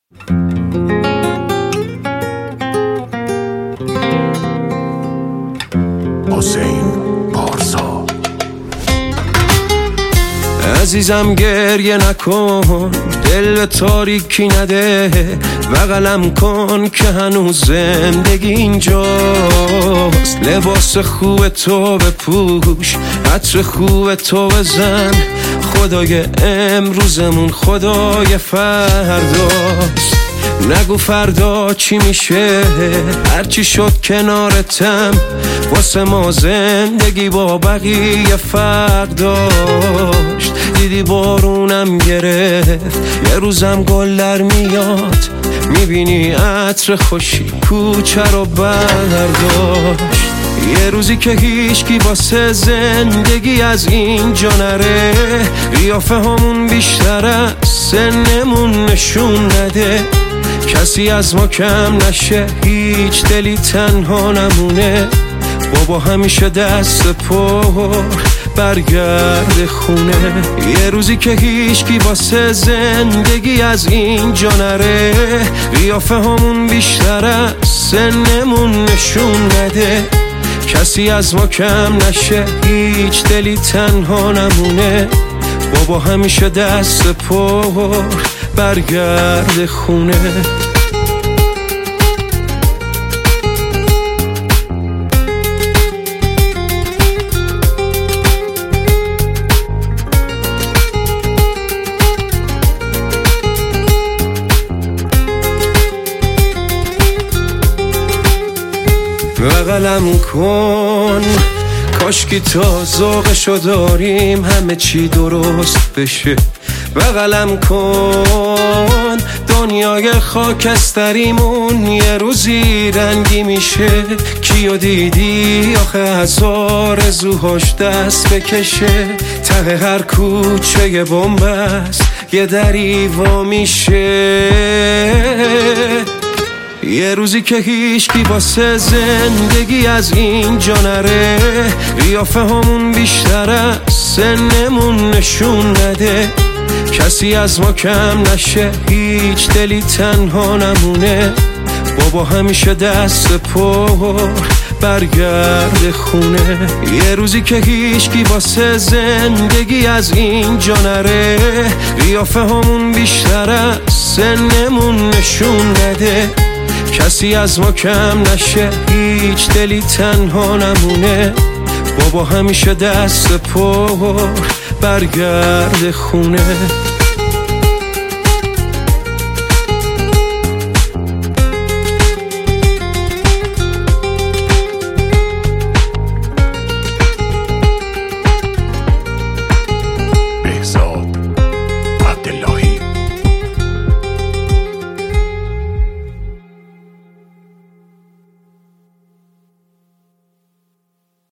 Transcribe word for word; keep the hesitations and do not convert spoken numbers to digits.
حسین پارسا. عزیزم گریه نکن، دل به تاریکی نده، بغلم کن که هنوز زندگی اینجاست. لباس خوب تو بپوش، عطر خوب تو بزن، خدای امروزمون خدای فرداست. نگو فردا چی میشه، هرچی شد کنارتم، واسه ما زندگی با بقیه فرق داشت. دیدی بارونم گرفت، یه روزم گل در میاد، میبینی عطر خوشی کوچه رو برداشت. یه روزی که هیچکی واسه زندگی از اینجا نره، قیافه همون بیشتر از سنمون نشون نده، کسی از ما کم نشه، هیچ دلی تنها نمونه، بابا همیشه دست پر برگرد خونه. یه روزی که هیچکی واسه زندگی از اینجا نره، قیافه همون بیشتر از سنمون نشون نده، کسی از ما کم نشه، هیچ دلی تنها نمونه، بابا همیشه دست پر برگرد خونه. بغلم کن، کاشکی تا ذوقشو داریم همه چی درست بشه. بغلم کن، دنیای خاکستریمون یه روزی رنگی میشه. کیو دیدی آخه از آرزوهاش دست بکشه، ته هر کوچه یه بمب است، یه دری وا میشه. یه روزی که هیچکی واسه زندگی از اینجا نره، قیافه همون بیشتر از سنمون نشون نده، کسی از ما کم نشه، هیچ دلی تنها نمونه، بابا همیشه دست پر برگرد خونه. یه روزی که هیچکی واسه زندگی از اینجا نره، قیافه همون بیشتر از سنمون نشون نده، کسی از ما کم نشه، هیچ دلی تنها نمونه، بابا همیشه دست پر برگرد خونه.